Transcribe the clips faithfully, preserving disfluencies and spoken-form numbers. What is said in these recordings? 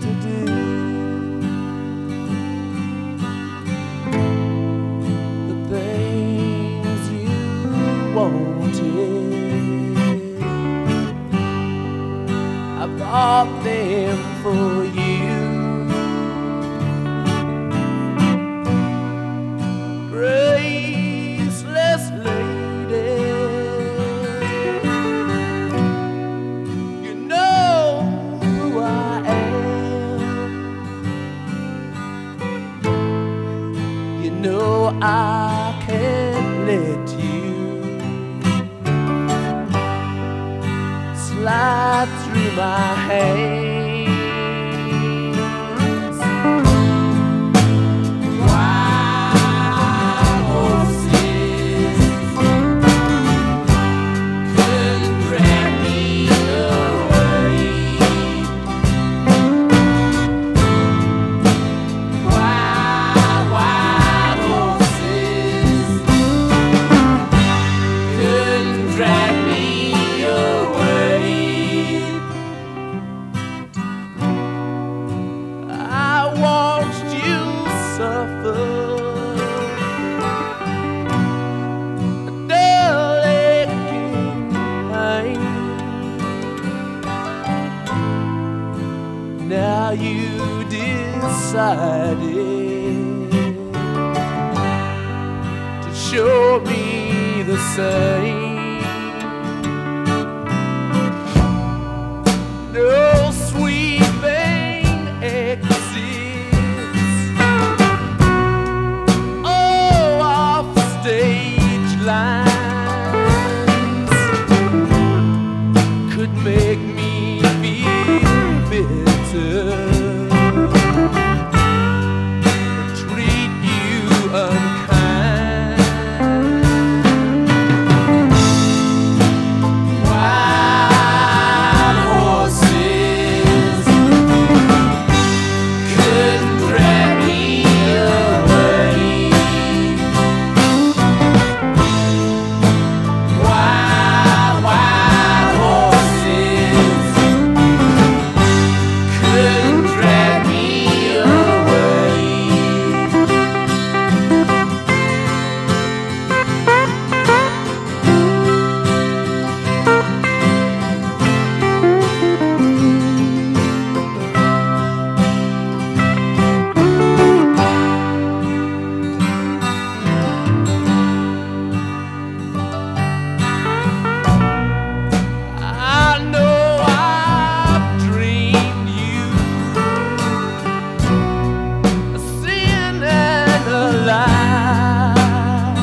to do the things you wanted. I bought them for you. Graceless lady, you know who I am. You know I can't let you slide through my hands. Now you decided to show me the same. No sweet thing exists. Oh, off stage lines could make me feel bitter, treat you unkind. Wild horses couldn't drag me away. Wild, wild horses couldn't drag me away. I know I've dreamed you a sin and a lie.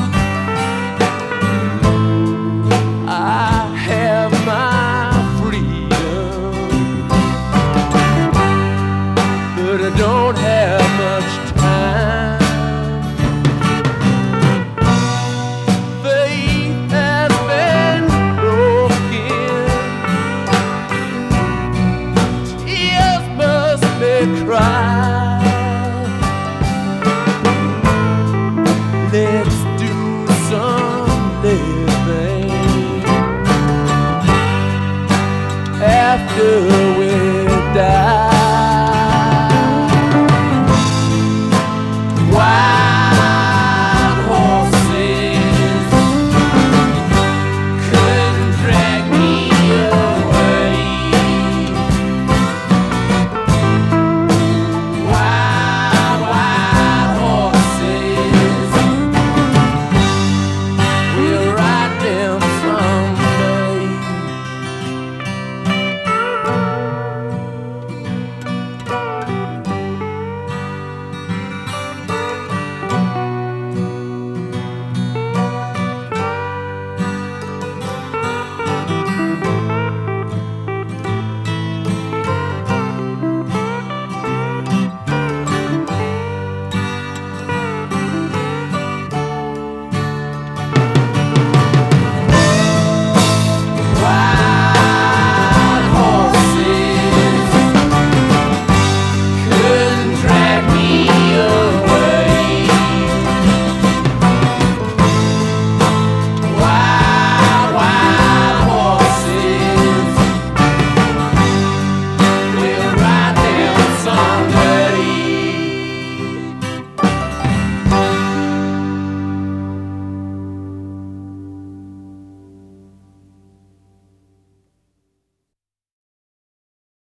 I have my freedom, but I don't have much time. Faith has been broken, tears must be cried.